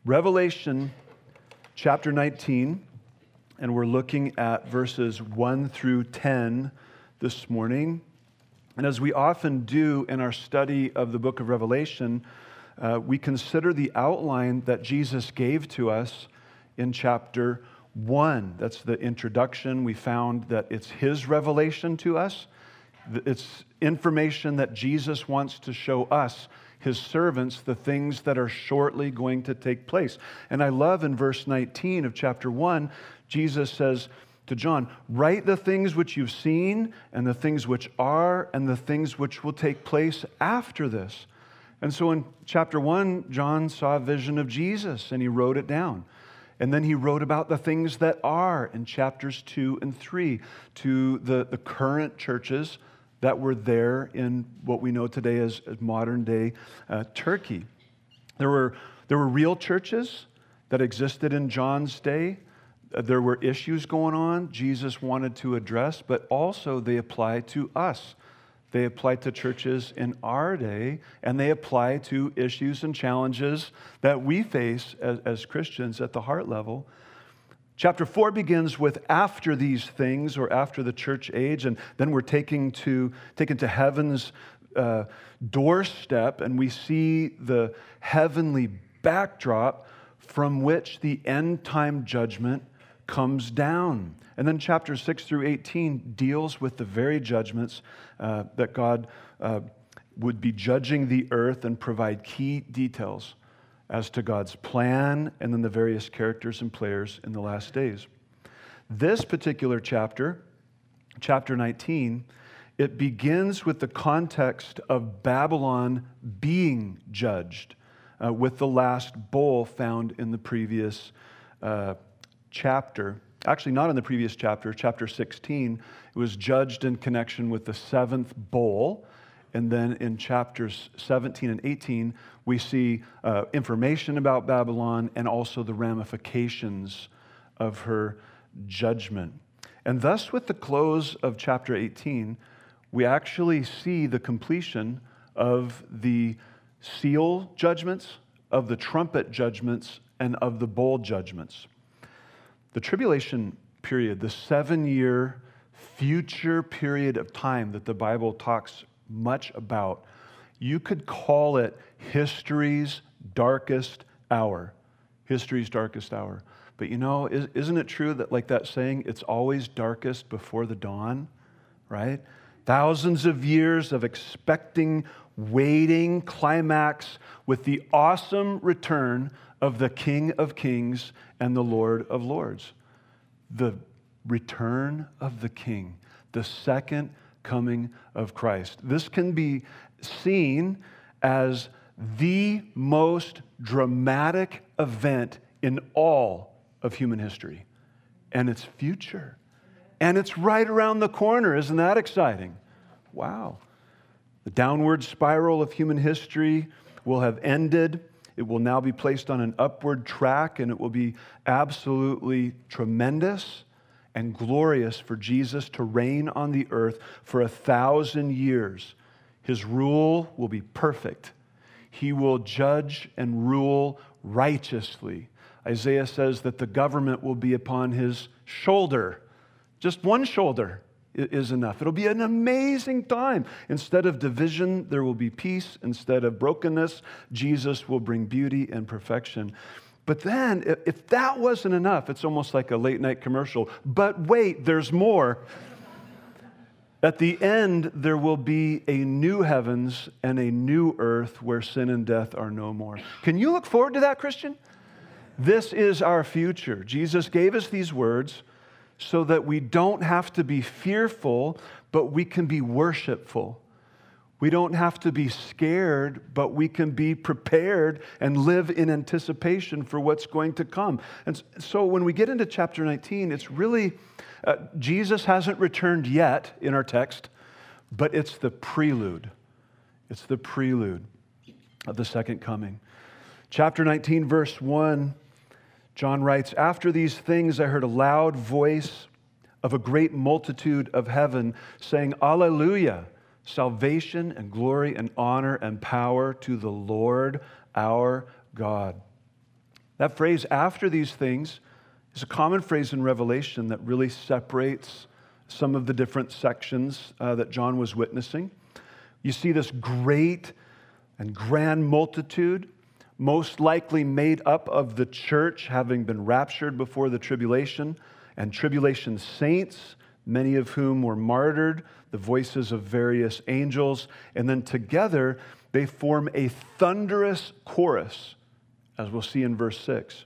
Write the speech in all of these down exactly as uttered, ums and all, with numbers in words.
Revelation chapter nineteen, and we're looking at verses one through ten this morning. And as we often do in our study of the book of Revelation, uh, we consider the outline that Jesus gave to us in chapter one. That's the introduction. We found that it's His revelation to us. It's information that Jesus wants to show us, His servants, the things that are shortly going to take place. And I love in verse nineteen of chapter one, Jesus says to John, write the things which you've seen and the things which are and the things which will take place after this. And so in chapter one, John saw a vision of Jesus and he wrote it down. And then he wrote about the things that are in chapters two and three to the, the current churches that were there in what we know today as, as modern day uh, Turkey. There were, there were real churches that existed in John's day. Uh, there were issues going on Jesus wanted to address, but also they apply to us. They apply to churches in our day, and they apply to issues and challenges that we face as, as Christians at the heart level. Chapter four begins with after these things, or after the church age, and then we're taken to, taken to heaven's uh, doorstep, and we see the heavenly backdrop from which the end-time judgment comes down. And then chapter six through eighteen deals with the very judgments uh, that God uh, would be judging the earth and provide key details as to God's plan and then the various characters and players in the last days. This particular chapter, chapter nineteen, it begins with the context of Babylon being judged uh, with the last bowl found in the previous uh, chapter. Actually, not in the previous chapter, chapter sixteen. It was judged in connection with the seventh bowl. And then in chapters seventeen and eighteen, we see uh, information about Babylon and also the ramifications of her judgment. And thus, with the close of chapter eighteen, we actually see the completion of the seal judgments, of the trumpet judgments, and of the bowl judgments. The tribulation period, the seven-year future period of time that the Bible talks much about, you could call it history's darkest hour. History's darkest hour. But you know, isn't it true that, like that saying, it's always darkest before the dawn, right? Thousands of years of expecting, waiting, climax with the awesome return of the King of Kings and the Lord of Lords. The return of the King, the second coming of Christ. This can be seen as the most dramatic event in all of human history and its future. And it's right around the corner. Isn't that exciting? Wow. The downward spiral of human history will have ended. It will now be placed on an upward track, and it will be absolutely tremendous and glorious for Jesus to reign on the earth for a thousand years. His rule will be perfect. He will judge and rule righteously. Isaiah says that the government will be upon his shoulder. Just one shoulder is enough. It'll be an amazing time. Instead of division, there will be peace. Instead of brokenness, Jesus will bring beauty and perfection. But then, if that wasn't enough, it's almost like a late night commercial. But wait, there's more. At the end, there will be a new heavens and a new earth where sin and death are no more. Can you look forward to that, Christian? This is our future. Jesus gave us these words so that we don't have to be fearful, but we can be worshipful. We don't have to be scared, but we can be prepared and live in anticipation for what's going to come. And so when we get into chapter nineteen, it's really, uh, Jesus hasn't returned yet in our text, but it's the prelude. It's the prelude of the second coming. Chapter nineteen, verse one, John writes, "After these things I heard a loud voice of a great multitude of heaven saying, Alleluia! Salvation and glory and honor and power to the Lord our God. That phrase, after these things, is a common phrase in Revelation that really separates some of the different sections uh, that John was witnessing. You see this great and grand multitude, most likely made up of the church having been raptured before the tribulation, and tribulation saints, many of whom were martyred, the voices of various angels, and then together they form a thunderous chorus, as we'll see in verse six.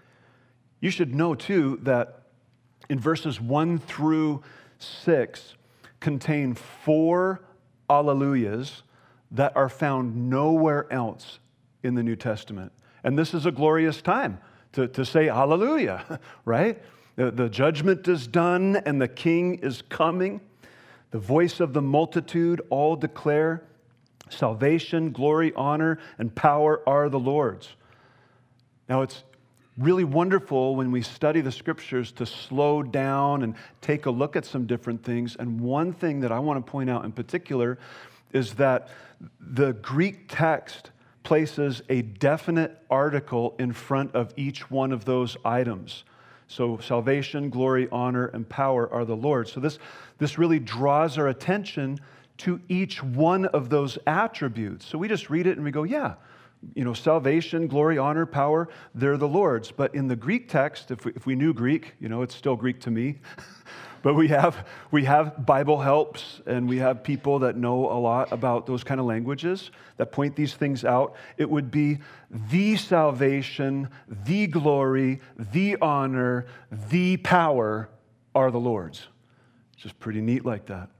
You should know, too, that in verses one through six contain four alleluias that are found nowhere else in the New Testament. And this is a glorious time to, to say hallelujah, right? The, the judgment is done and the King is coming. The voice of the multitude all declare salvation, glory, honor, and power are the Lord's. Now, it's really wonderful when we study the Scriptures to slow down and take a look at some different things. And one thing that I want to point out in particular is that the Greek text places a definite article in front of each one of those items. So salvation, glory, honor, and power are the Lord. So this, this really draws our attention to each one of those attributes. So we just read it and we go, yeah, you know, salvation, glory, honor, power, they're the Lord's. But in the Greek text, if we, if we knew Greek, you know, it's still Greek to me, but we have, we have Bible helps and we have people that know a lot about those kind of languages that point these things out. It would be the salvation, the glory, the honor, the power are the Lord's. It's just pretty neat like that.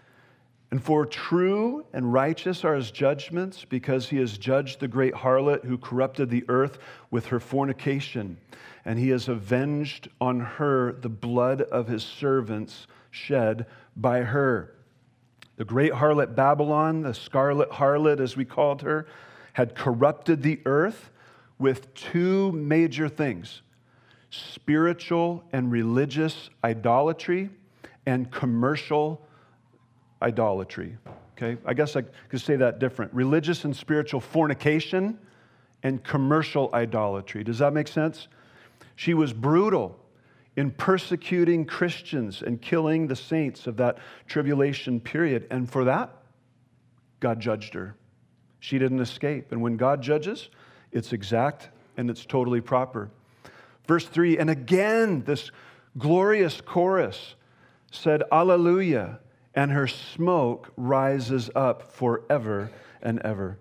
And for true and righteous are his judgments, because he has judged the great harlot who corrupted the earth with her fornication, and he has avenged on her the blood of his servants shed by her. The great harlot Babylon, the scarlet harlot as we called her, had corrupted the earth with two major things: spiritual and religious idolatry and commercial idolatry. Okay, I guess I could say that different. Religious and spiritual fornication and commercial idolatry. Does that make sense? She was brutal in persecuting Christians and killing the saints of that tribulation period. And for that, God judged her. She didn't escape. And when God judges, it's exact and it's totally proper. Verse three, and again, this glorious chorus said, Alleluia, and her smoke rises up forever and ever.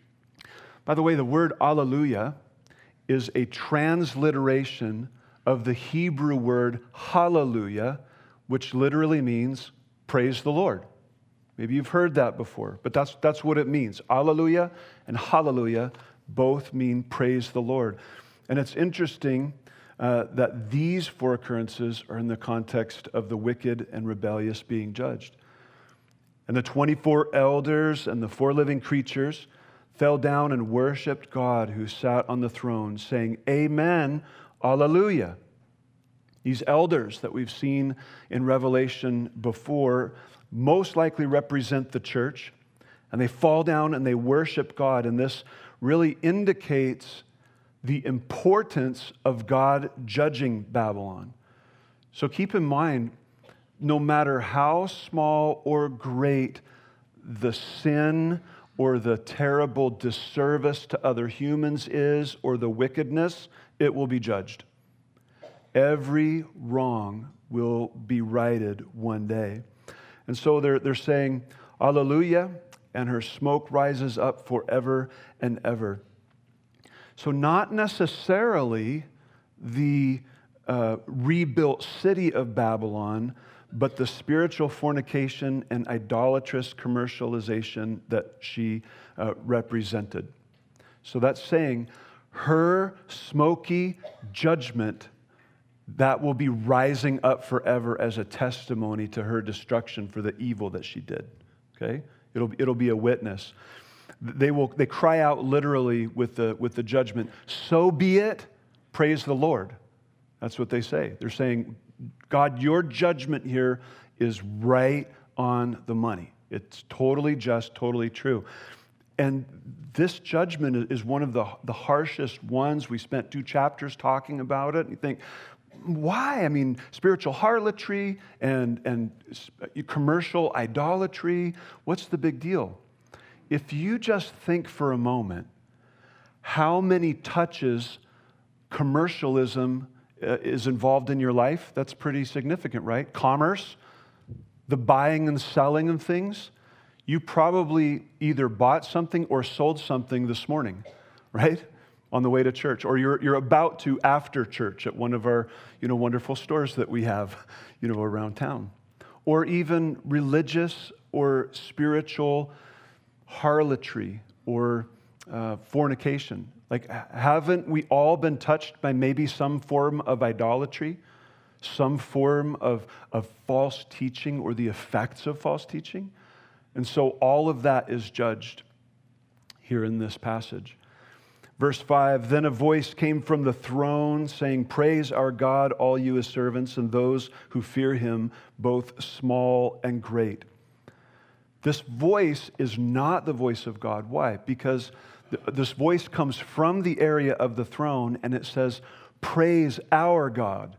By the way, the word Alleluia is a transliteration of the Hebrew word hallelujah, which literally means praise the Lord. Maybe you've heard that before, but that's, that's what it means. Alleluia and hallelujah both mean praise the Lord. And it's interesting uh, that these four occurrences are in the context of the wicked and rebellious being judged. And the twenty-four elders and the four living creatures fell down and worshiped God who sat on the throne, saying, Amen, Alleluia. These elders that we've seen in Revelation before most likely represent the church, and they fall down and they worship God, and this really indicates the importance of God judging Babylon. So keep in mind, no matter how small or great the sin or the terrible disservice to other humans is, or the wickedness, it will be judged. Every wrong will be righted one day. And so they're, they're saying, Alleluia, and her smoke rises up forever and ever. So not necessarily the uh, rebuilt city of Babylon, but the spiritual fornication and idolatrous commercialization that she uh, represented. So that's saying her smoky judgment that will be rising up forever as a testimony to her destruction for the evil that she did. Okay? It'll, it'll be a witness. They will they cry out literally with the with the judgment, so be it, praise the Lord. That's what they say. They're saying, God, your judgment here is right on the money. It's totally just, totally true. And this judgment is one of the, the harshest ones. We spent two chapters talking about it. And you think, why? I mean, spiritual harlotry and, and commercial idolatry, what's the big deal? If you just think for a moment how many touches commercialism uh, is involved in your life, that's pretty significant, right? Commerce, the buying and selling of things. You probably either bought something or sold something this morning, right? On the way to church, or you're you're about to after church at one of our, you know, wonderful stores that we have, you know, around town. Or even religious or spiritual harlotry or uh, fornication. Like, haven't we all been touched by maybe some form of idolatry, some form of, of false teaching or the effects of false teaching? And so all of that is judged here in this passage. Verse five, then a voice came from the throne saying, praise our God, all you his servants, and those who fear him, both small and great. This voice is not the voice of God. Why? Because th- this voice comes from the area of the throne, and it says, praise our God.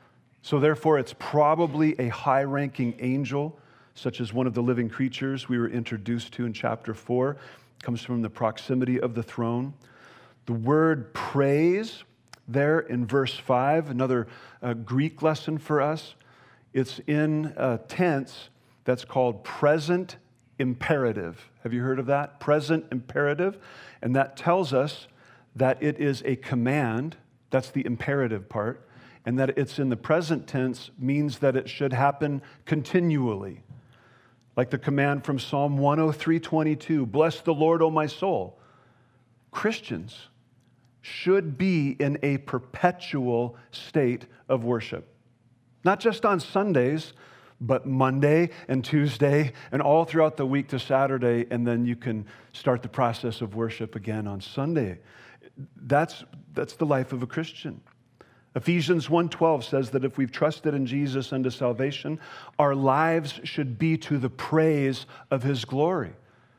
So therefore, it's probably a high-ranking angel, such as one of the living creatures we were introduced to in chapter four. It comes from the proximity of the throne. The word praise there in verse five, another uh, Greek lesson for us. It's in a tense that's called present imperative. Have you heard of that? Present imperative. And that tells us that it is a command. That's the imperative part. And that it's in the present tense means that it should happen continually. Like the command from Psalm one oh three twenty-two, bless the Lord, O my soul. Christians should be in a perpetual state of worship. Not just on Sundays, but Monday and Tuesday and all throughout the week to Saturday, and then you can start the process of worship again on Sunday. That's, that's the life of a Christian. Ephesians one twelve says that if we've trusted in Jesus unto salvation, our lives should be to the praise of his glory.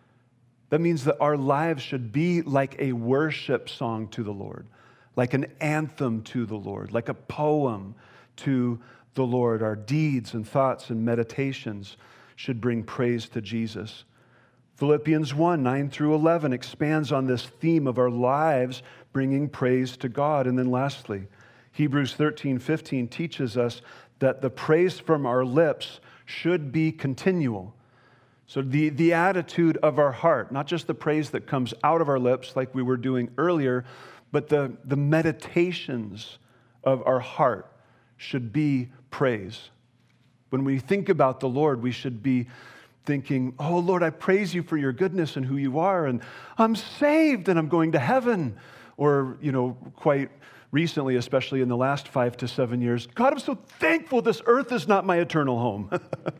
That means that our lives should be like a worship song to the Lord, like an anthem to the Lord, like a poem to the Lord. Our deeds and thoughts and meditations should bring praise to Jesus. Philippians one, nine through eleven expands on this theme of our lives bringing praise to God. And then lastly, Hebrews thirteen, fifteen teaches us that the praise from our lips should be continual. So the, the attitude of our heart, not just the praise that comes out of our lips like we were doing earlier, but the, the meditations of our heart should be praise. When we think about the Lord, we should be thinking, oh, Lord, I praise you for your goodness and who you are, and I'm saved and I'm going to heaven. Or, you know, quite recently, especially in the last five to seven years, God, I'm so thankful this earth is not my eternal home.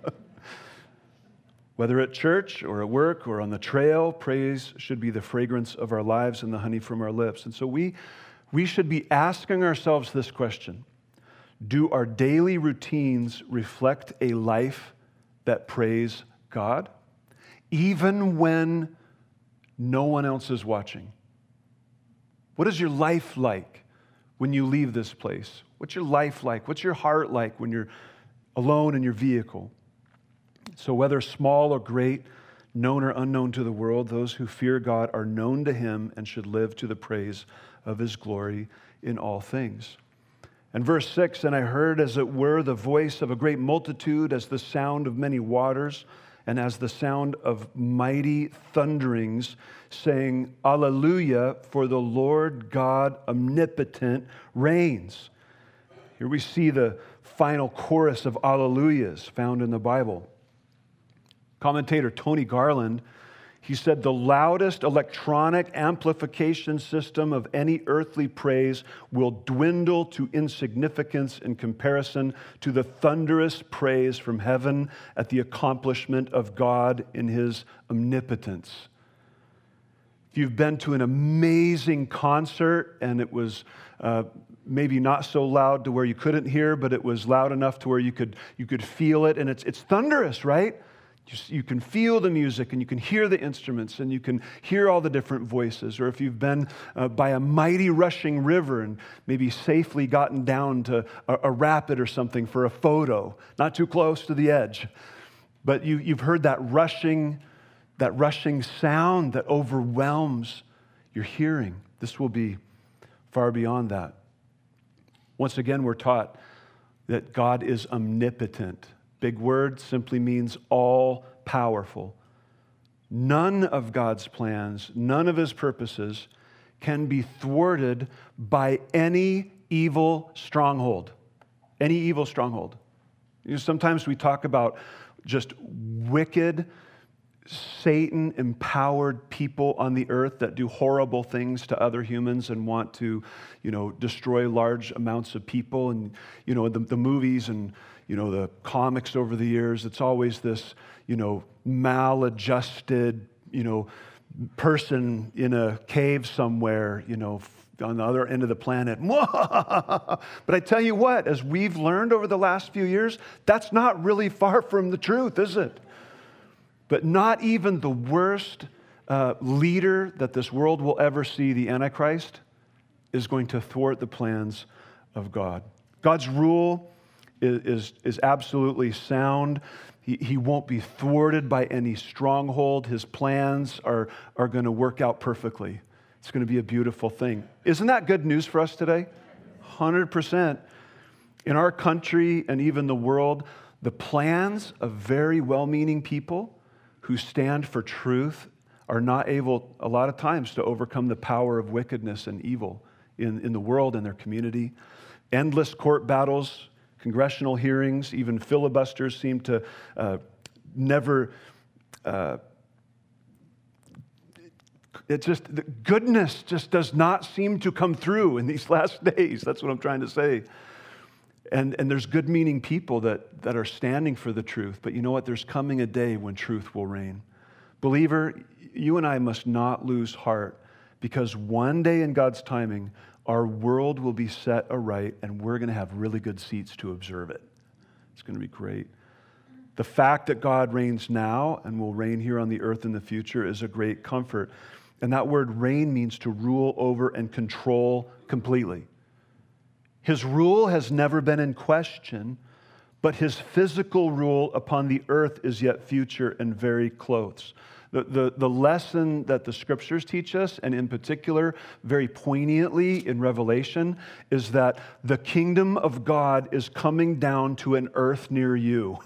Whether at church or at work or on the trail, praise should be the fragrance of our lives and the honey from our lips. And so we, we should be asking ourselves this question. Do our daily routines reflect a life that praise God, even when no one else is watching? What is your life like when you leave this place? What's your life like? What's your heart like when you're alone in your vehicle? So whether small or great, known or unknown to the world, those who fear God are known to him and should live to the praise of his glory in all things. And verse six, and I heard as it were the voice of a great multitude, as the sound of many waters, and as the sound of mighty thunderings, saying, Alleluia, for the Lord God omnipotent reigns. Here we see the final chorus of Alleluias found in the Bible. Commentator Tony Garland, he said, the loudest electronic amplification system of any earthly praise will dwindle to insignificance in comparison to the thunderous praise from heaven at the accomplishment of God in his omnipotence. If you've been to an amazing concert and it was uh, maybe not so loud to where you couldn't hear, but it was loud enough to where you could you could feel it, and it's it's thunderous, right? You can feel the music and you can hear the instruments and you can hear all the different voices. Or if you've been uh, by a mighty rushing river and maybe safely gotten down to a, a rapid or something for a photo, not too close to the edge, but you, you've heard that rushing, that rushing sound that overwhelms your hearing. This will be far beyond that. Once again, we're taught that God is omnipotent. Big word, simply means all powerful. None of God's plans, none of his purposes can be thwarted by any evil stronghold. Any evil stronghold. You know, sometimes we talk about just wicked, Satan-empowered people on the earth that do horrible things to other humans and want to, you know, destroy large amounts of people. And, you know, the, the movies and, you know, the comics over the years, it's always this, you know, maladjusted, you know, person in a cave somewhere, you know, on the other end of the planet. But I tell you what, as we've learned over the last few years, that's not really far from the truth, is it? But not even the worst uh, leader that this world will ever see, the Antichrist, is going to thwart the plans of God. God's rule is, is, is absolutely sound. He, he won't be thwarted by any stronghold. His plans are, are going to work out perfectly. It's going to be a beautiful thing. Isn't that good news for us today? one hundred percent. In our country and even the world, the plans of very well-meaning people who stand for truth are not able, a lot of times, to overcome the power of wickedness and evil in, in the world and their community. Endless court battles, congressional hearings, even filibusters seem to uh, never, uh, it just, the goodness just does not seem to come through in these last days. That's what I'm trying to say. And, and there's good-meaning people that, that are standing for the truth. But you know what? There's coming a day when truth will reign. Believer, you and I must not lose heart, because one day in God's timing, our world will be set aright, and we're going to have really good seats to observe it. It's going to be great. The fact that God reigns now and will reign here on the earth in the future is a great comfort. And that word reign means to rule over and control completely. His rule has never been in question, but his physical rule upon the earth is yet future and very close. The, the, the lesson that the scriptures teach us, and in particular, very poignantly in Revelation, is that the kingdom of God is coming down to an earth near you.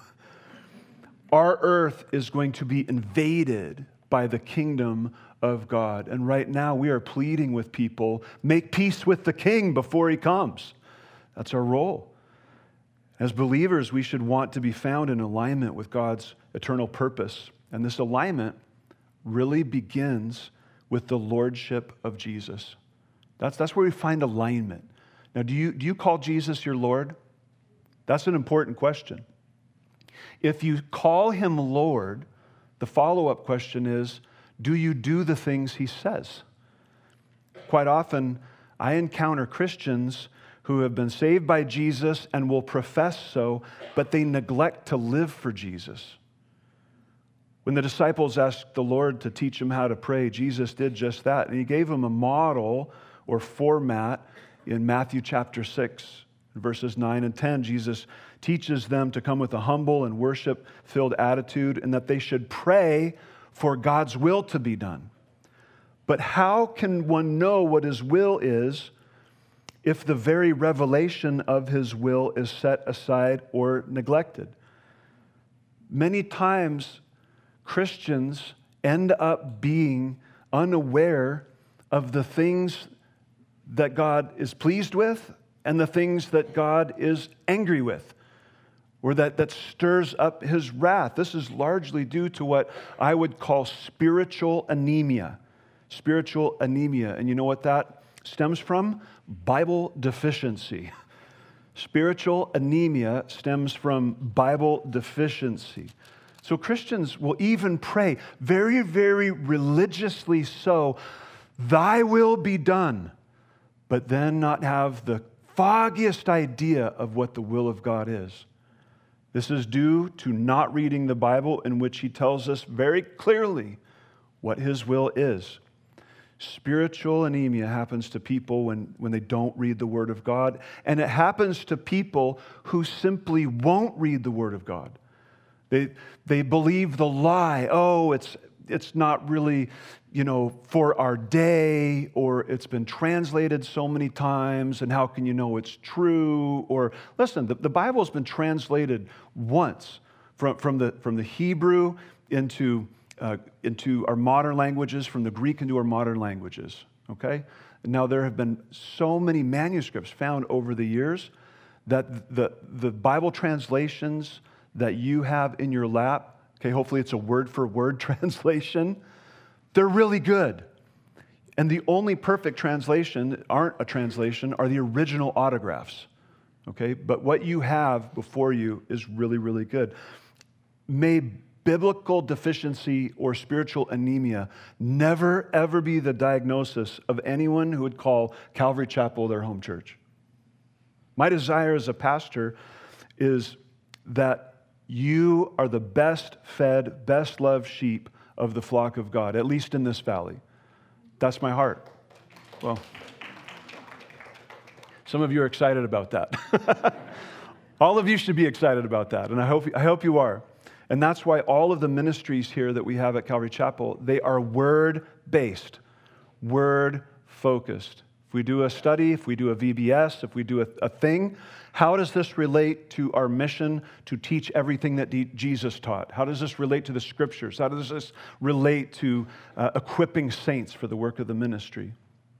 Our earth is going to be invaded by the kingdom of God. And right now, we are pleading with people, make peace with the king before he comes. That's our role. As believers, we should want to be found in alignment with God's eternal purpose. And this alignment really begins with the lordship of Jesus. That's, that's where we find alignment. Now, do you, do you call Jesus your Lord? That's an important question. If you call him Lord, the follow-up question is, do you do the things he says? Quite often, I encounter Christians who have been saved by Jesus and will profess so, but they neglect to live for Jesus. When the disciples asked the Lord to teach them how to pray, Jesus did just that. And he gave them a model or format in Matthew chapter six, verses nine and ten. Jesus teaches them to come with a humble and worship-filled attitude and that they should pray for God's will to be done. But how can one know what his will is if the very revelation of his will is set aside or neglected? Many times, Christians end up being unaware of the things that God is pleased with and the things that God is angry with, or that, that stirs up his wrath. This is largely due to what I would call spiritual anemia. Spiritual anemia. And you know what that stems from? Bible deficiency. Spiritual anemia stems from Bible deficiency. So Christians will even pray, very, very religiously so, thy will be done, but then not have the foggiest idea of what the will of God is. This is due to not reading the Bible, in which he tells us very clearly what his will is. Spiritual anemia happens to people when, when they don't read the Word of God, and it happens to people who simply won't read the Word of God. They, they believe the lie, oh, it's, it's not really, you know, for our day, or it's been translated so many times, and how can you know it's true? Or, listen, the, the Bible's been translated once from, from, the, from the Hebrew into Uh, into our modern languages, from the Greek into our modern languages, okay? Now, there have been so many manuscripts found over the years that the, the Bible translations that you have in your lap, okay, hopefully it's a word-for-word translation, they're really good. And the only perfect translation, that aren't a translation, are the original autographs, okay? But what you have before you is really, really good. May biblical deficiency or spiritual anemia never, ever be the diagnosis of anyone who would call Calvary Chapel their home church. My desire as a pastor is that you are the best fed, best loved sheep of the flock of God, at least in this valley. That's my heart. Well, some of you are excited about that. All of you should be excited about that, and I hope, I hope you are. And that's why all of the ministries here that we have at Calvary Chapel, they are word-based, word-focused. If we do a study, if we do a V B S, if we do a, a thing, how does this relate to our mission to teach everything that D- Jesus taught? How does this relate to the Scriptures? How does this relate to uh, equipping saints for the work of the ministry?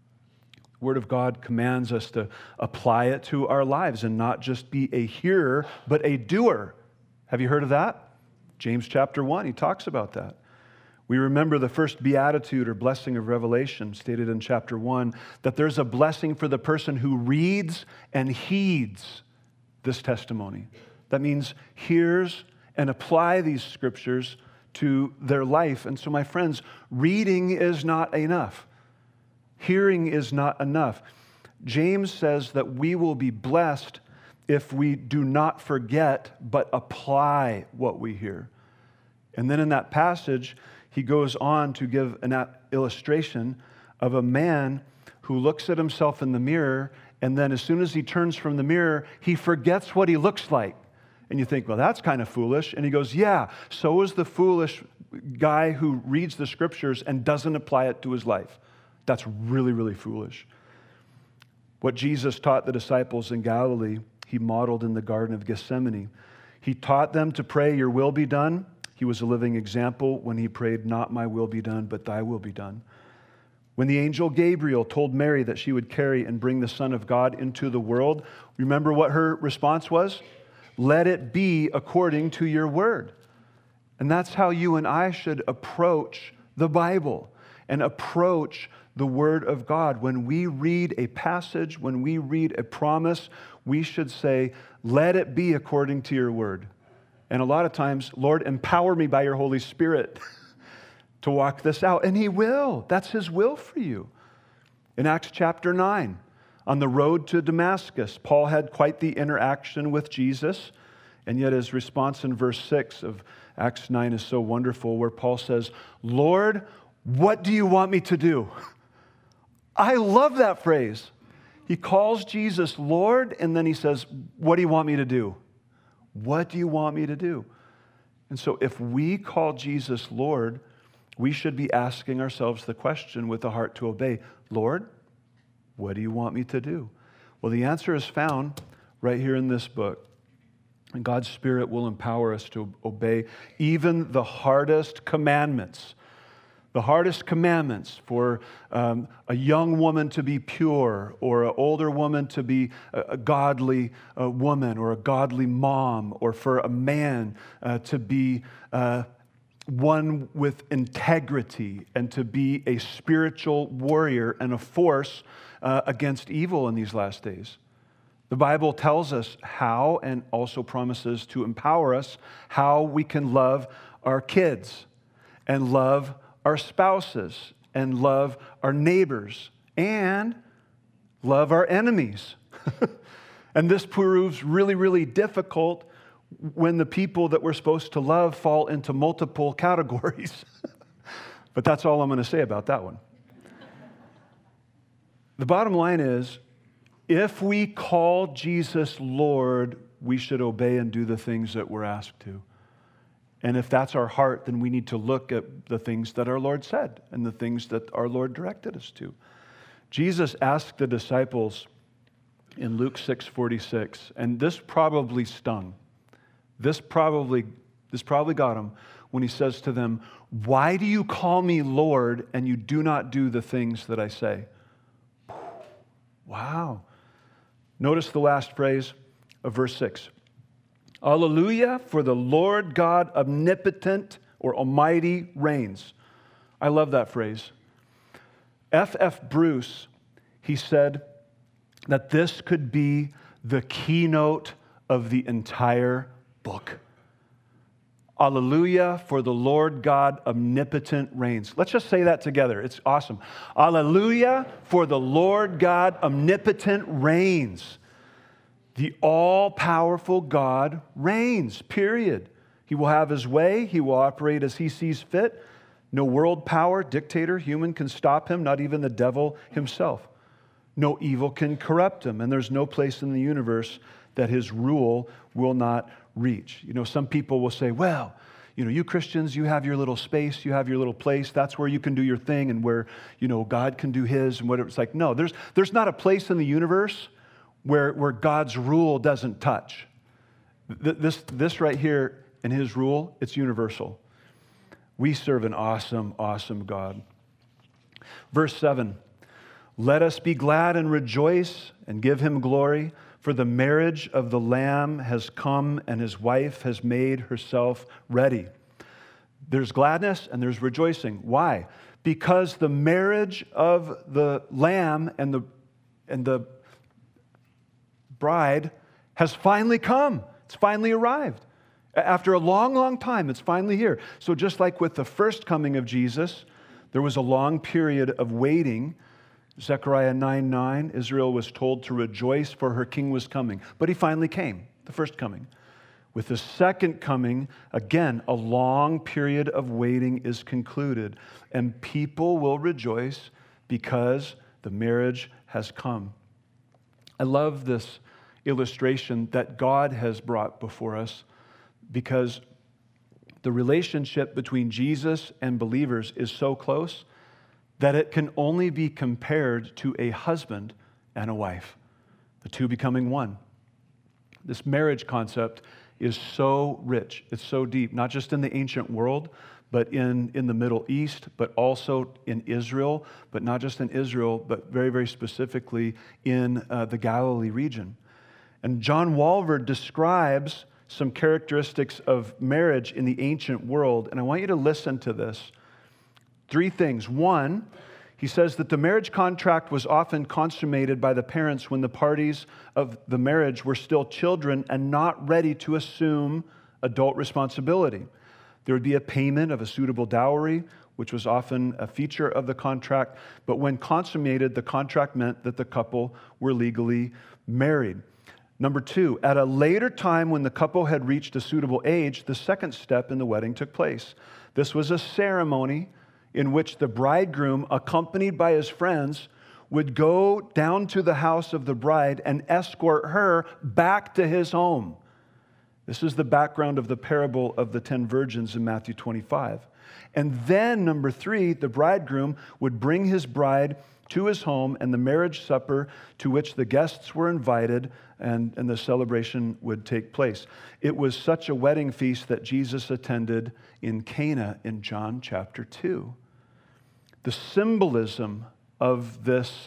The Word of God commands us to apply it to our lives and not just be a hearer, but a doer. Have you heard of that? James chapter one, he talks about that. We remember the first beatitude or blessing of Revelation stated in chapter one, that there's a blessing for the person who reads and heeds this testimony. That means hears and apply these scriptures to their life. And so, my friends, reading is not enough. Hearing is not enough. James says that we will be blessed if we do not forget, but apply what we hear. And then in that passage, he goes on to give an illustration of a man who looks at himself in the mirror, and then as soon as he turns from the mirror, he forgets what he looks like. And you think, well, that's kind of foolish. And he goes, yeah, so is the foolish guy who reads the scriptures and doesn't apply it to his life. That's really, really foolish. What Jesus taught the disciples in Galilee, he modeled in the Garden of Gethsemane. He taught them to pray, your will be done. He was a living example when he prayed, not my will be done, but thy will be done. When the angel Gabriel told Mary that she would carry and bring the Son of God into the world, remember what her response was? Let it be according to your word. And that's how you and I should approach the Bible and approach the Word of God. When we read a passage, when we read a promise, we should say, let it be according to your word. And a lot of times, Lord, empower me by your Holy Spirit to walk this out. And He will. That's His will for you. In Acts chapter nine, on the road to Damascus, Paul had quite the interaction with Jesus. And yet his response in verse six of Acts nine is so wonderful, where Paul says, Lord, what do you want me to do? I love that phrase. He calls Jesus Lord, and then he says, what do you want me to do? What do you want me to do? And so if we call Jesus Lord, we should be asking ourselves the question with a heart to obey, Lord, what do you want me to do? Well, the answer is found right here in this book. And God's Spirit will empower us to obey even the hardest commandments. The hardest commandments for um, a young woman to be pure, or an older woman to be a, a godly uh, woman, or a godly mom, or for a man uh, to be uh, one with integrity and to be a spiritual warrior and a force uh, against evil in these last days. The Bible tells us how, and also promises to empower us, how we can love our kids and love our spouses and love our neighbors and love our enemies. And this proves really, really difficult when the people that we're supposed to love fall into multiple categories. But that's all I'm going to say about that one. The bottom line is, if we call Jesus Lord, we should obey and do the things that we're asked to. And if that's our heart, then we need to look at the things that our Lord said and the things that our Lord directed us to. Jesus asked the disciples in Luke six forty-six, and this probably stung. This probably, this probably got him when he says to them, "Why do you call me Lord and you do not do the things that I say?" Wow. Notice the last phrase of verse six. Alleluia, for the Lord God omnipotent or almighty reigns. I love that phrase. F F Bruce, he said that this could be the keynote of the entire book. Alleluia, for the Lord God omnipotent reigns. Let's just say that together. It's awesome. Alleluia, for the Lord God omnipotent reigns. The all-powerful God reigns, period. He will have his way. He will operate as he sees fit. No world power, dictator, human can stop him, not even the devil himself. No evil can corrupt him, and there's no place in the universe that his rule will not reach. You know, some people will say, well, you know, you Christians, you have your little space, you have your little place, that's where you can do your thing and where, you know, God can do his and whatever. It's like, no, there's there's not a place in the universe where, where God's rule doesn't touch. This, this right here in his rule, it's universal. We serve an awesome, awesome God. Verse seven, let us be glad and rejoice and give him glory, for the marriage of the Lamb has come and his wife has made herself ready. There's gladness and there's rejoicing. Why? Because the marriage of the Lamb and the, and the bride has finally come. It's finally arrived. After a long, long time, it's finally here. So just like with the first coming of Jesus, there was a long period of waiting. Zechariah nine nine, Israel was told to rejoice for her king was coming. But he finally came, the first coming. With the second coming, again, a long period of waiting is concluded. And people will rejoice because the marriage has come. I love this illustration that God has brought before us because the relationship between Jesus and believers is so close that it can only be compared to a husband and a wife, the two becoming one. This marriage concept is so rich, it's so deep, not just in the ancient world, but in, in the Middle East, but also in Israel, but not just in Israel, but very, very specifically in uh, the Galilee region. And John Walvoord describes some characteristics of marriage in the ancient world, and I want you to listen to this. Three things. One, he says that the marriage contract was often consummated by the parents when the parties of the marriage were still children and not ready to assume adult responsibility. There would be a payment of a suitable dowry, which was often a feature of the contract, but when consummated, the contract meant that the couple were legally married. Number two, at a later time when the couple had reached a suitable age, the second step in the wedding took place. This was a ceremony in which the bridegroom, accompanied by his friends, would go down to the house of the bride and escort her back to his home. This is the background of the parable of the ten virgins in Matthew twenty-five. And then, number three, the bridegroom would bring his bride to his home and the marriage supper to which the guests were invited and, and the celebration would take place. It was such a wedding feast that Jesus attended in Cana in John chapter two. The symbolism of this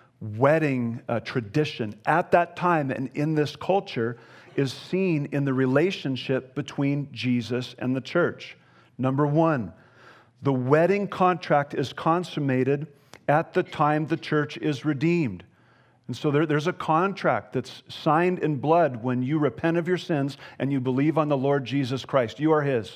wedding uh, tradition at that time and in this culture is seen in the relationship between Jesus and the church. Number one, the wedding contract is consummated at the time the church is redeemed. And so there, there's a contract that's signed in blood when you repent of your sins and you believe on the Lord Jesus Christ. You are his.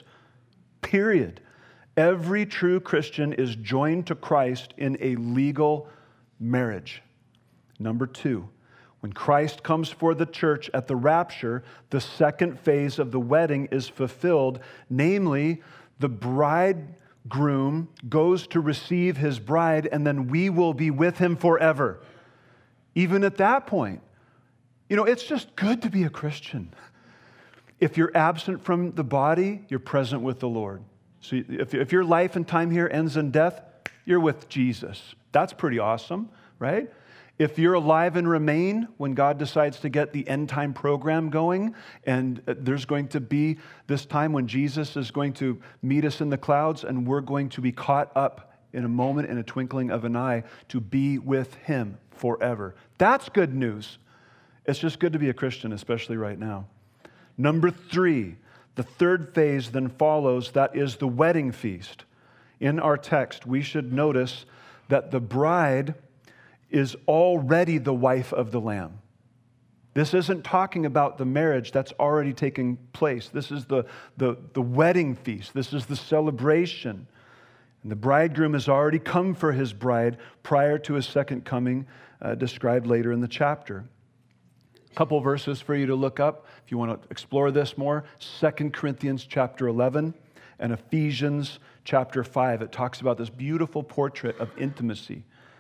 Period. Every true Christian is joined to Christ in a legal marriage. Number two, When Christ comes for the church at the rapture, the second phase of the wedding is fulfilled, namely, the bridegroom goes to receive his bride, and then we will be with him forever. Even at that point, you know, it's just good to be a Christian. If you're absent from the body, you're present with the Lord. So if, if your life and time here ends in death, you're with Jesus. That's pretty awesome, right? If you're alive and remain when God decides to get the end time program going, and there's going to be this time when Jesus is going to meet us in the clouds, and we're going to be caught up in a moment, in a twinkling of an eye, to be with him forever. That's good news. It's just good to be a Christian, especially right now. Number three, the third phase then follows, that is the wedding feast. In our text, we should notice that the bride is already the wife of the Lamb. This isn't talking about the marriage that's already taking place. This is the, the, the wedding feast. This is the celebration. And the bridegroom has already come for his bride prior to his second coming, uh, described later in the chapter. A couple verses for you to look up if you want to explore this more. Second Corinthians chapter eleven and Ephesians chapter five. It talks about this beautiful portrait of intimacy.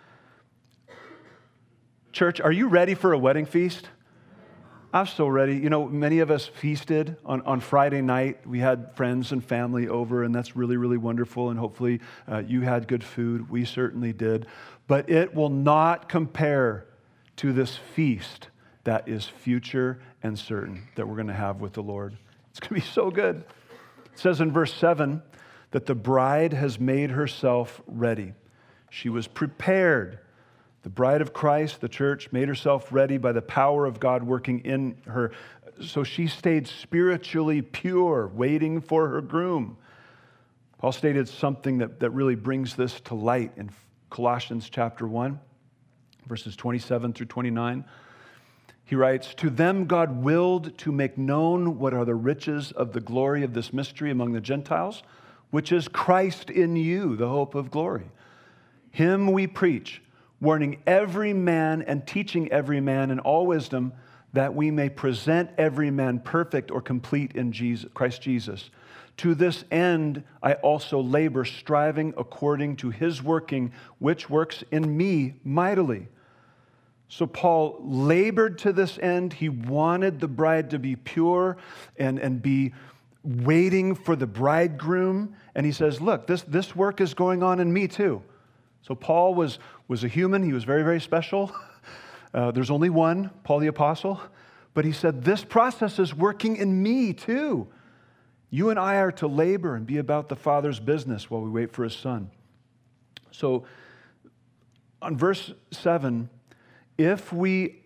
Church, are you ready for a wedding feast? I'm so ready. You know, many of us feasted on, on Friday night. We had friends and family over, and that's really, really wonderful. And hopefully uh, you had good food. We certainly did. But it will not compare to this feast that is future and certain that we're going to have with the Lord. It's going to be so good. It says in verse seven that the bride has made herself ready. She was prepared. The bride of Christ, the church, made herself ready by the power of God working in her. So she stayed spiritually pure, waiting for her groom. Paul stated something that, that really brings this to light in Colossians chapter one, verses twenty-seven through twenty-nine. He writes, "To them God willed to make known what are the riches of the glory of this mystery among the Gentiles, which is Christ in you, the hope of glory. Him we preach, warning every man and teaching every man in all wisdom, that we may present every man perfect or complete in Jesus, Christ Jesus. To this end I also labor, striving according to his working, which works in me mightily." So Paul labored to this end. He wanted the bride to be pure and, and be waiting for the bridegroom. And he says, look, this, this work is going on in me too. So Paul was, was a human. He was very, very special. Uh, there's only one, Paul the Apostle. But he said, this process is working in me too. You and I are to labor and be about the Father's business while we wait for his Son. So on verse seven, if we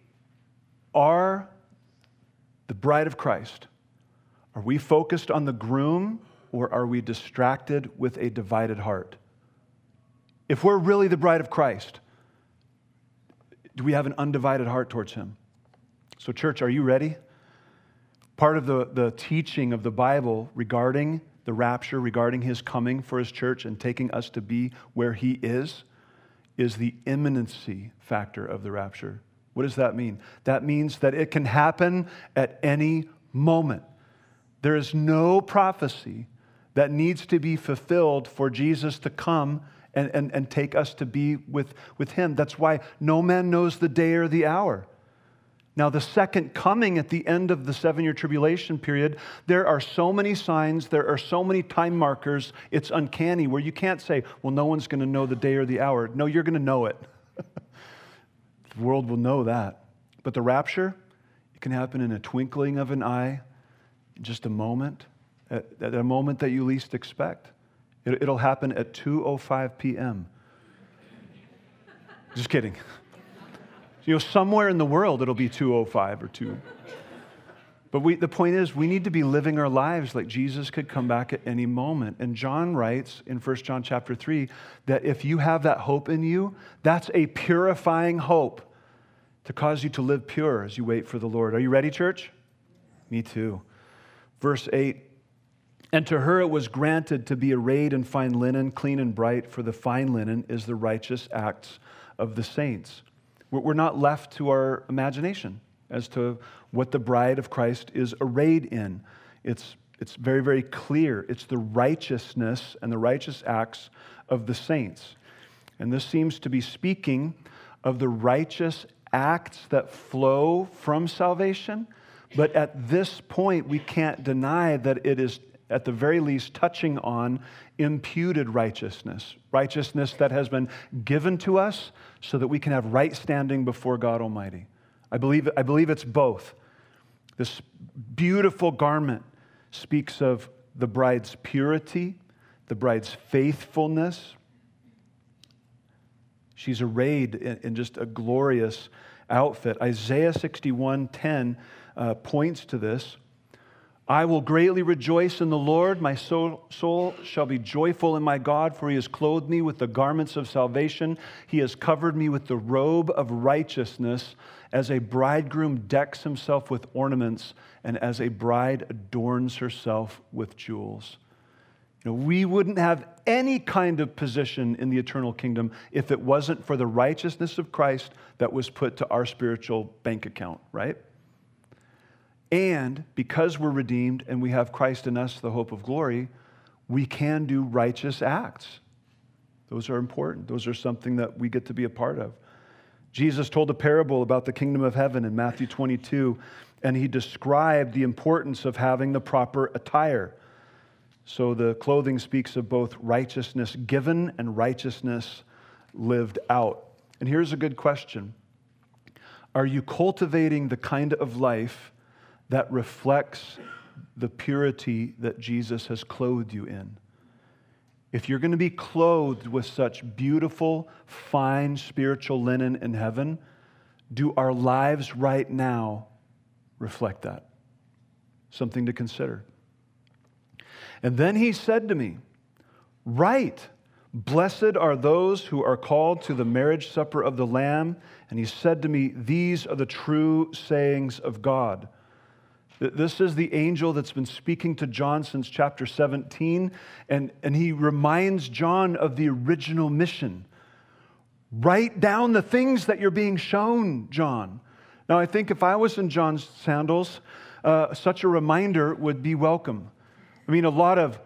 are the bride of Christ, are we focused on the groom or are we distracted with a divided heart? If we're really the bride of Christ, do we have an undivided heart towards him? So church, are you ready? Part of the, the teaching of the Bible regarding the rapture, regarding his coming for his church and taking us to be where he is, is the imminency factor of the rapture. What does that mean? That means that it can happen at any moment. There is no prophecy that needs to be fulfilled for Jesus to come and, and, and take us to be with, with him. That's why no man knows the day or the hour. Now, the second coming at the end of the seven-year tribulation period, there are so many signs, there are so many time markers, it's uncanny, where you can't say, well, no one's going to know the day or the hour. No, you're going to know it. The world will know that. But the rapture, it can happen in a twinkling of an eye, in just a moment, at, at a moment that you least expect. It, it'll happen at two oh five p.m. Just kidding. You know, somewhere in the world it'll be two oh five or two. But we, the point is, we need to be living our lives like Jesus could come back at any moment. And John writes in First John chapter three that if you have that hope in you, that's a purifying hope to cause you to live pure as you wait for the Lord. Are you ready, church? Me too. Verse eight, "And to her it was granted to be arrayed in fine linen, clean and bright, for the fine linen is the righteous acts of the saints." We're we're not left to our imagination as to what the bride of Christ is arrayed in. It's, it's very, very clear. It's the righteousness and the righteous acts of the saints. And this seems to be speaking of the righteous acts that flow from salvation. But at this point, we can't deny that it is, at the very least, touching on imputed righteousness, righteousness that has been given to us so that we can have right standing before God Almighty. I believe, I believe it's both. This beautiful garment speaks of the bride's purity, the bride's faithfulness. She's arrayed in, in just a glorious outfit. Isaiah sixty-one ten uh, points to this. I will greatly rejoice in the Lord. My soul, soul shall be joyful in my God, for he has clothed me with the garments of salvation. He has covered me with the robe of righteousness, as a bridegroom decks himself with ornaments, and as a bride adorns herself with jewels. You know, we wouldn't have any kind of position in the eternal kingdom if it wasn't for the righteousness of Christ that was put to our spiritual bank account, right? And because we're redeemed and we have Christ in us, the hope of glory, we can do righteous acts. Those are important. Those are something that we get to be a part of. Jesus told a parable about the kingdom of heaven in Matthew twenty-two, and he described the importance of having the proper attire. So the clothing speaks of both righteousness given and righteousness lived out. And here's a good question. Are you cultivating the kind of life that reflects the purity that Jesus has clothed you in? If you're going to be clothed with such beautiful, fine spiritual linen in heaven, do our lives right now reflect that? Something to consider. And then he said to me, "Right, blessed are those who are called to the marriage supper of the Lamb." And he said to me, "These are the true sayings of God." This is the angel that's been speaking to John since chapter seventeen, and, and he reminds John of the original mission. Write down the things that you're being shown, John. Now, I think if I was in John's sandals, uh, such a reminder would be welcome. I mean, a lot of,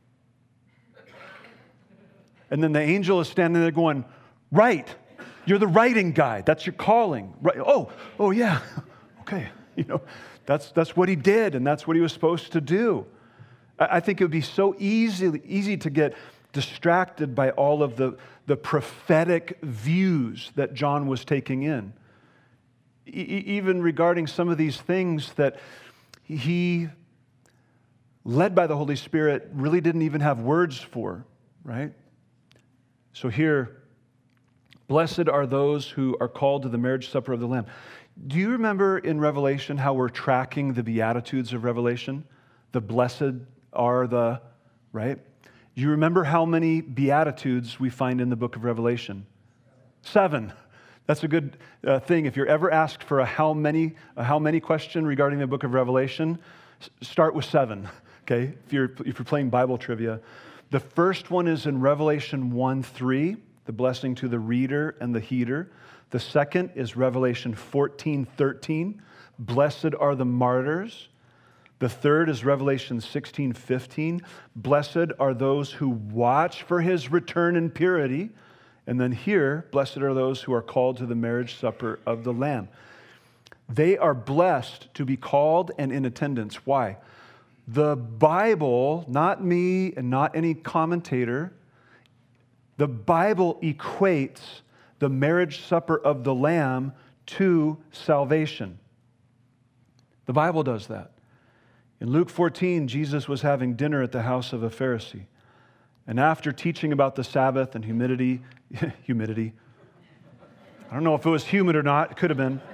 and then the angel is standing there going, "Right, you're the writing guy. That's your calling. Right? Oh, oh yeah, okay, you know." That's, that's what he did, and that's what he was supposed to do. I, I think it would be so easy, easy to get distracted by all of the, the prophetic views that John was taking in. E- even regarding some of these things that he, led by the Holy Spirit, really didn't even have words for, right? So here, blessed are those who are called to the marriage supper of the Lamb. Do you remember in Revelation how we're tracking the Beatitudes of Revelation? The blessed are the, right? Do you remember how many Beatitudes we find in the book of Revelation? Seven. That's a good uh, thing. If you're ever asked for a how many, a how many question regarding the book of Revelation, start with seven, okay? If you're, if you're playing Bible trivia. The first one is in Revelation one three, the blessing to the reader and the heeder. The second is Revelation fourteen thirteen, blessed are the martyrs. The third is Revelation sixteen fifteen, blessed are those who watch for his return in purity. And then here, blessed are those who are called to the marriage supper of the Lamb. They are blessed to be called and in attendance. Why? The Bible, not me and not any commentator, the Bible equates the marriage supper of the Lamb to salvation. The Bible does that. In Luke fourteen, Jesus was having dinner at the house of a Pharisee. And after teaching about the Sabbath and humidity, humidity, I don't know if it was humid or not, it could have been.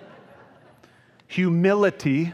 Humility.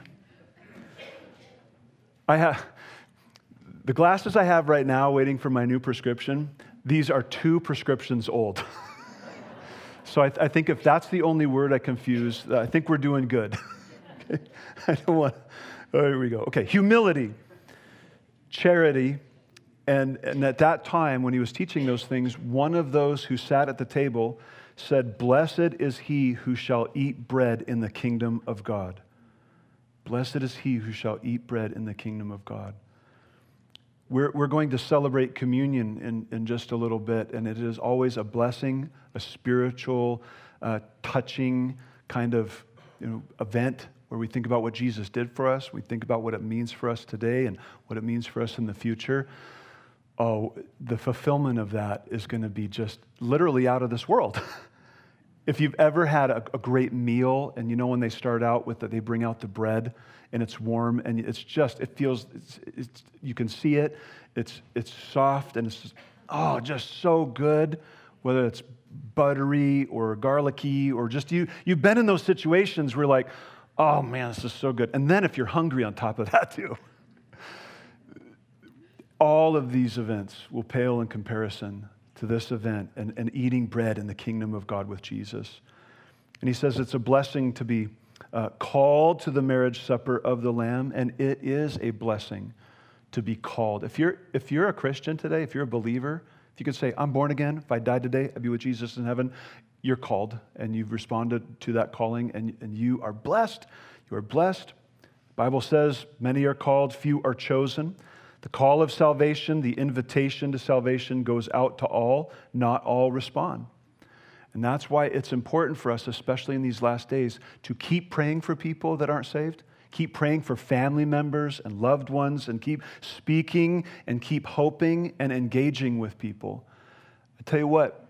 I have the glasses I have right now waiting for my new prescription. These are two prescriptions old. So I, th- I think if that's the only word I confuse, I think we're doing good. Okay? I don't want, oh, here we go. Okay, humility, charity, and, and at that time when he was teaching those things, one of those who sat at the table said, "Blessed is he who shall eat bread in the kingdom of God." Blessed is he who shall eat bread in the kingdom of God. We're, we're going to celebrate communion in, in just a little bit, and it is always a blessing, a spiritual, uh, touching kind of you know, event where we think about what Jesus did for us. We think about what it means for us today and what it means for us in the future. Oh, the fulfillment of that is going to be just literally out of this world. If you've ever had a, a great meal, and you know when they start out with that, they bring out the bread and it's warm and it's just, it feels, it's, it's, you can see it, it's it's soft and it's just, oh, just so good, whether it's buttery or garlicky or just you, you've been in those situations where you're like, oh man, this is so good. And then if you're hungry on top of that too, all of these events will pale in comparison to this event and, and eating bread in the kingdom of God with Jesus. And he says it's a blessing to be uh, called to the marriage supper of the Lamb, and it is a blessing to be called. If you're, if you're a Christian today, if you're a believer, if you could say, I'm born again, if I died today, I'd be with Jesus in heaven, you're called, and you've responded to that calling, and, and you are blessed. You are blessed. The Bible says many are called, few are chosen. The call of salvation, the invitation to salvation goes out to all. Not all respond. And that's why it's important for us, especially in these last days, to keep praying for people that aren't saved. Keep praying for family members and loved ones, and keep speaking and keep hoping and engaging with people. I tell you what,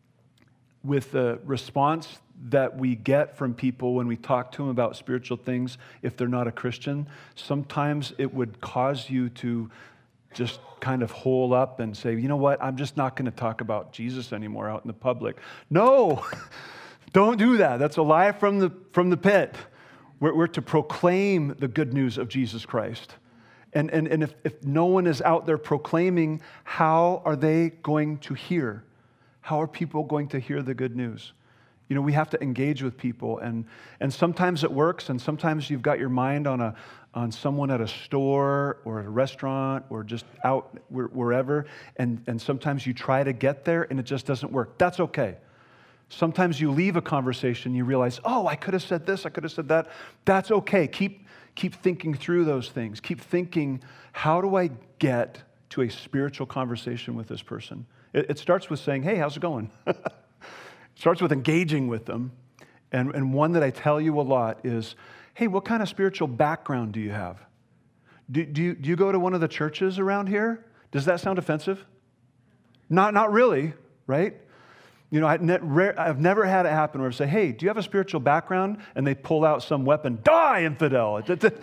with the response that we get from people when we talk to them about spiritual things, if they're not a Christian, sometimes it would cause you to just kind of hole up and say, you know what, I'm just not going to talk about Jesus anymore out in the public. No, don't do that. That's a lie from the, from the pit. We're, we're to proclaim the good news of Jesus Christ. And, and, and if, if no one is out there proclaiming, how are they going to hear? How are people going to hear the good news? You know, we have to engage with people, and, and sometimes it works, and sometimes you've got your mind on a on someone at a store or at a restaurant or just out wherever, and, and sometimes you try to get there and it just doesn't work. That's okay. Sometimes you leave a conversation, you realize, oh, I could have said this, I could have said that. That's okay. Keep, keep thinking through those things. Keep thinking, how do I get to a spiritual conversation with this person? It, it starts with saying, hey, how's it going? It starts with engaging with them. And, and one that I tell you a lot is, hey, what kind of spiritual background do you have? Do, do, you, do you go to one of the churches around here? Does that sound offensive? Not, not really, right? You know, I ne- rare, I've never had it happen where I say, hey, do you have a spiritual background? And they pull out some weapon. Die, infidel. That, that,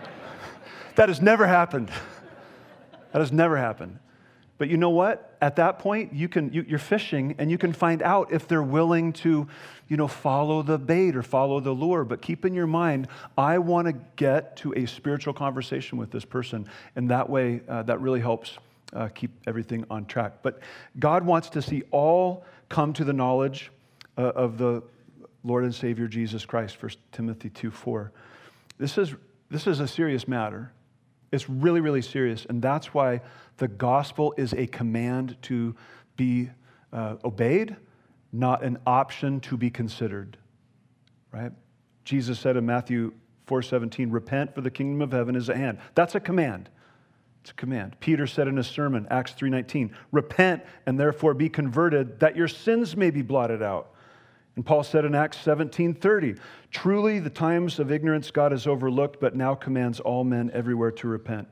that has never happened. That has never happened. But you know what? At that point, you can, you, you're fishing, and you can find out if they're willing to, you know, follow the bait or follow the lure. But keep in your mind, I want to get to a spiritual conversation with this person. And that way, uh, that really helps uh, keep everything on track. But God wants to see all come to the knowledge uh, of the Lord and Savior Jesus Christ, First Timothy two four. This is, this is a serious matter. It's really, really serious. And that's why the gospel is a command to be uh, obeyed, not an option to be considered, right? Jesus said in Matthew four seventeen, repent, for the kingdom of heaven is at hand. That's a command. It's a command. Peter said in his sermon, Acts three nineteen, repent and therefore be converted, that your sins may be blotted out. And Paul said in Acts seventeen thirty, truly the times of ignorance God has overlooked, but now commands all men everywhere to repent.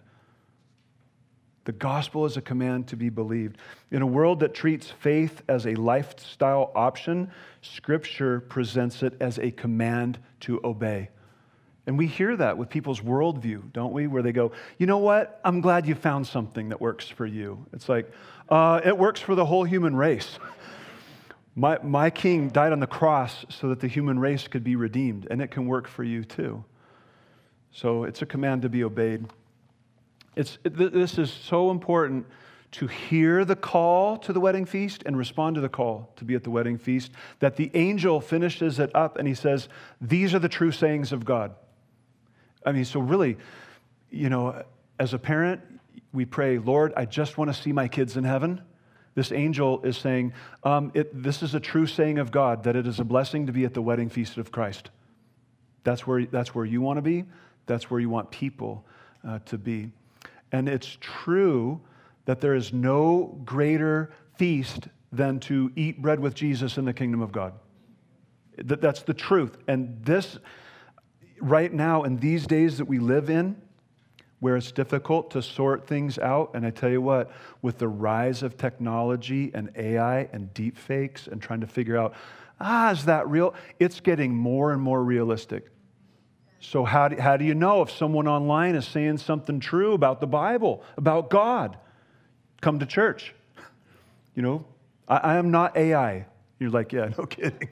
The gospel is a command to be believed. In a world that treats faith as a lifestyle option, Scripture presents it as a command to obey. And we hear that with people's worldview, don't we? Where they go, you know what? I'm glad you found something that works for you. It's like, uh, it works for the whole human race. My, my king died on the cross so that the human race could be redeemed, and it can work for you too. So it's a command to be obeyed. It's, it, this is so important to hear the call to the wedding feast and respond to the call to be at the wedding feast, that the angel finishes it up and he says, these are the true sayings of God. I mean, so really, you know, as a parent, we pray, Lord, I just want to see my kids in heaven. This angel is saying, um, it, this is a true saying of God, that it is a blessing to be at the wedding feast of Christ. That's where, that's where you want to be. That's where you want people uh, to be. And it's true that there is no greater feast than to eat bread with Jesus in the kingdom of God. That, that's the truth. And this, right now, in these days that we live in, where it's difficult to sort things out. And I tell you what, with the rise of technology and A I and deep fakes and trying to figure out, ah, is that real? It's getting more and more realistic. So how do, how do you know if someone online is saying something true about the Bible, about God? Come to church. You know, I, I am not A I. You're like, yeah, no kidding.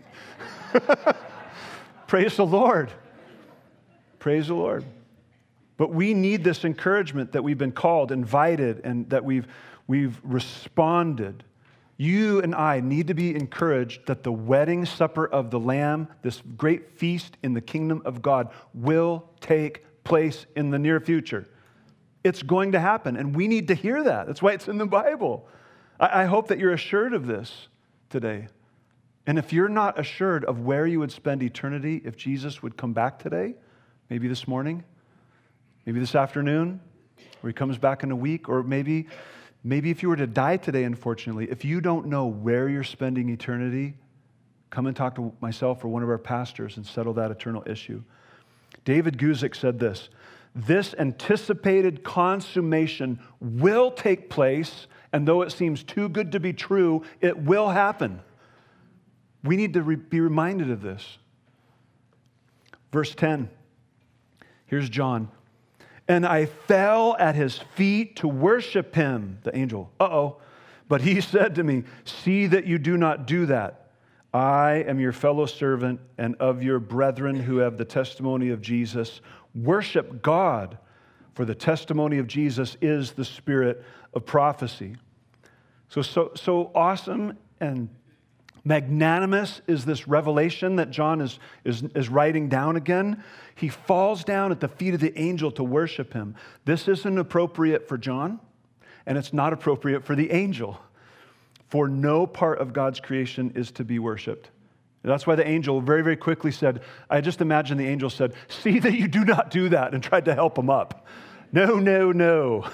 Praise the Lord. Praise the Lord. But we need this encouragement that we've been called, invited, and that we've, we've responded. You and I need to be encouraged that the wedding supper of the Lamb, this great feast in the kingdom of God, will take place in the near future. It's going to happen, and we need to hear that. That's why it's in the Bible. I, I hope that you're assured of this today. And if you're not assured of where you would spend eternity if Jesus would come back today, maybe this morning, maybe this afternoon, or he comes back in a week, or maybe, maybe if you were to die today, unfortunately, if you don't know where you're spending eternity, come and talk to myself or one of our pastors and settle that eternal issue. David Guzik said this, "This anticipated consummation will take place, and though it seems too good to be true, it will happen." We need to re- be reminded of this. Verse ten, here's John. "And I fell at his feet to worship him," the angel. Uh-oh. "But he said to me, 'See that you do not do that. I am your fellow servant and of your brethren who have the testimony of Jesus. Worship God, for the testimony of Jesus is the spirit of prophecy.'" So, so, so awesome and magnanimous is this revelation that John is, is, is writing down again. He falls down at the feet of the angel to worship him. This isn't appropriate for John, and it's not appropriate for the angel. For no part of God's creation is to be worshiped. That's why the angel very, very quickly said, I just imagine the angel said, "See that you do not do that," and tried to help him up. No, no, no.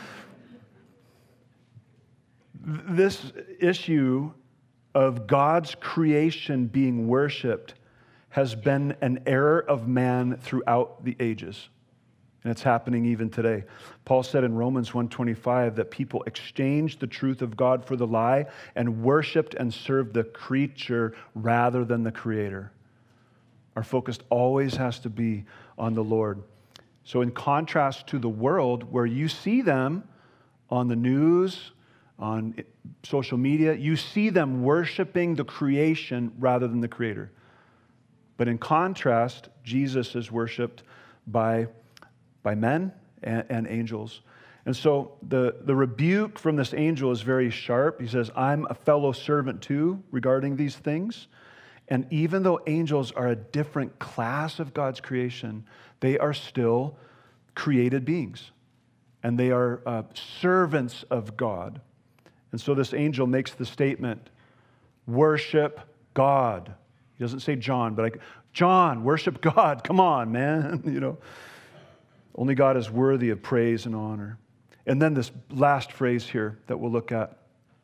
This issue of God's creation being worshiped has been an error of man throughout the ages. And it's happening even today. Paul said in Romans one twenty-five that people exchanged the truth of God for the lie and worshiped and served the creature rather than the Creator. Our focus always has to be on the Lord. So in contrast to the world, where you see them on the news, on social media, you see them worshiping the creation rather than the Creator. But in contrast, Jesus is worshiped by, by men and, and angels. And so the, the rebuke from this angel is very sharp. He says, "I'm a fellow servant too," regarding these things. And even though angels are a different class of God's creation, they are still created beings. And they are uh, servants of God. And so this angel makes the statement, "Worship God." He doesn't say John, but like, John, worship God. Come on, man. You know, only God is worthy of praise and honor. And then this last phrase here that we'll look at.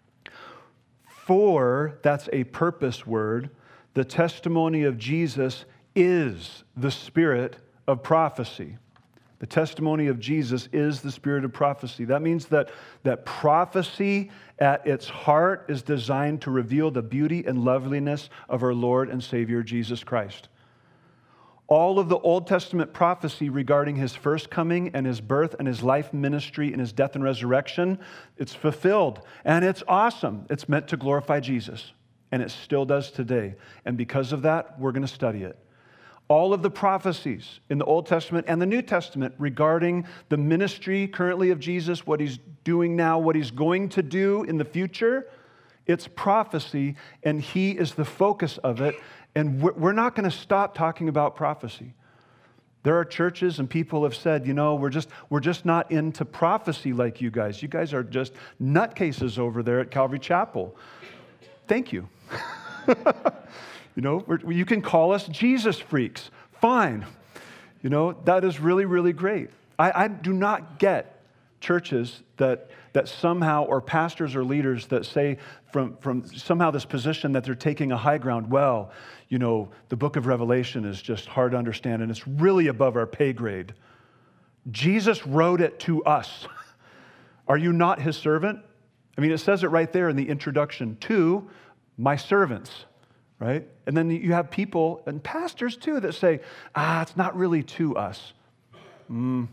"For," that's a purpose word, "the testimony of Jesus is the spirit of prophecy." The testimony of Jesus is the spirit of prophecy. That means that, that prophecy at its heart is designed to reveal the beauty and loveliness of our Lord and Savior, Jesus Christ. All of the Old Testament prophecy regarding his first coming and his birth and his life ministry and his death and resurrection, it's fulfilled. And it's awesome. It's meant to glorify Jesus. And it still does today. And because of that, we're going to study it. All of the prophecies in the Old Testament and the New Testament regarding the ministry currently of Jesus, what he's doing now, what he's going to do in the future, it's prophecy, and he is the focus of it. And we're not going to stop talking about prophecy. There are churches and people have said, you know, we're just, we're just not into prophecy like you guys. You guys are just nutcases over there at Calvary Chapel. Thank you. You know, we're, you can call us Jesus freaks. Fine. You know, that is really, really great. I, I do not get churches that that somehow, or pastors or leaders that say from, from somehow this position that they're taking a high ground. Well, you know, the book of Revelation is just hard to understand and it's really above our pay grade. Jesus wrote it to us. Are you not his servant? I mean, it says it right there in the introduction, to my servants, right? And then you have people, and pastors too, that say, ah, it's not really to us. Mm.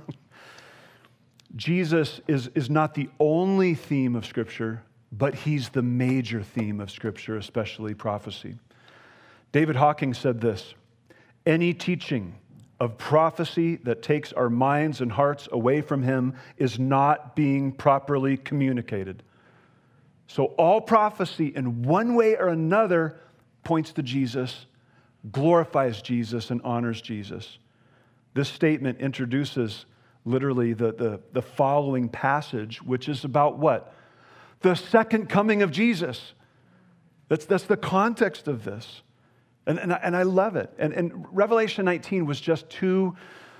Jesus is, is not the only theme of Scripture, but he's the major theme of Scripture, especially prophecy. David Hawking said this: any teaching of prophecy that takes our minds and hearts away from him is not being properly communicated. So all prophecy in one way or another points to Jesus, glorifies Jesus, and honors Jesus. This statement introduces literally the, the, the following passage, which is about what? The second coming of Jesus. That's, that's the context of this. And, and, I, and I love it. And, and Revelation nineteen was just too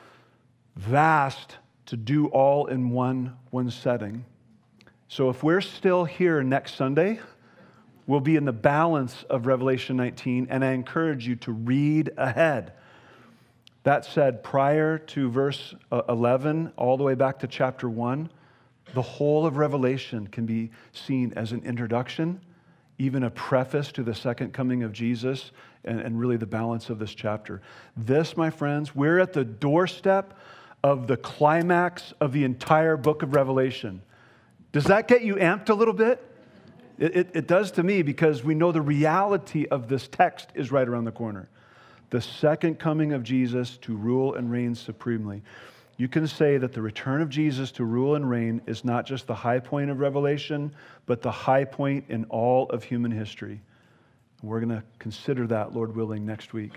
vast to do all in one, one setting. So if we're still here next Sunday, we'll be in the balance of Revelation nineteen, and I encourage you to read ahead. That said, prior to verse eleven, all the way back to chapter one, the whole of Revelation can be seen as an introduction, even a preface to the second coming of Jesus, and, and really the balance of this chapter. This, my friends, we're at the doorstep of the climax of the entire book of Revelation. Does that get you amped a little bit? It, it, it does to me, because we know the reality of this text is right around the corner. The second coming of Jesus to rule and reign supremely. You can say that the return of Jesus to rule and reign is not just the high point of Revelation, but the high point in all of human history. We're going to consider that, Lord willing, next week.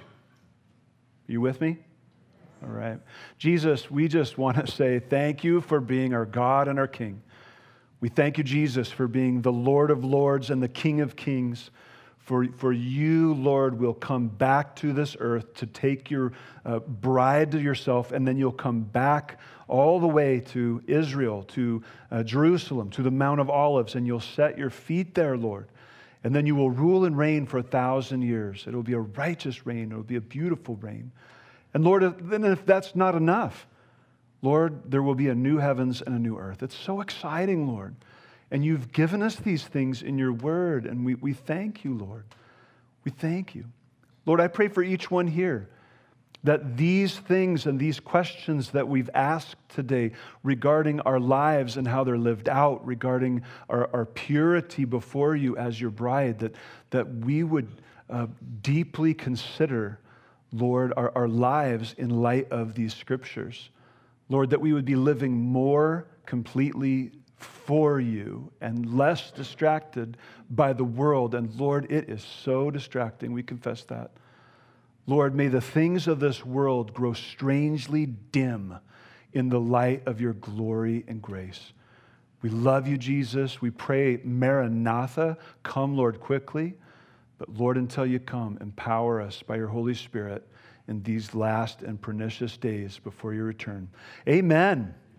Are you with me? All right. Jesus, we just want to say thank you for being our God and our King. We thank you, Jesus, for being the Lord of lords and the King of kings. For, for you, Lord, will come back to this earth to take your uh, bride to yourself, and then you'll come back all the way to Israel, to uh, Jerusalem, to the Mount of Olives, and you'll set your feet there, Lord. And then you will rule and reign for a thousand years. It'll be a righteous reign. It'll be a beautiful reign. And Lord, then if that's not enough, Lord, there will be a new heavens and a new earth. It's so exciting, Lord. And you've given us these things in your word, and we, we thank you, Lord. We thank you. Lord, I pray for each one here that these things and these questions that we've asked today regarding our lives and how they're lived out, regarding our, our purity before you as your bride, that, that we would uh, deeply consider, Lord, our, our lives in light of these scriptures. Lord, that we would be living more completely for you and less distracted by the world. And Lord, it is so distracting. We confess that. Lord, may the things of this world grow strangely dim in the light of your glory and grace. We love you, Jesus. We pray, Maranatha, come, Lord, quickly. But Lord, until you come, empower us by your Holy Spirit in these last and pernicious days before your return. Amen.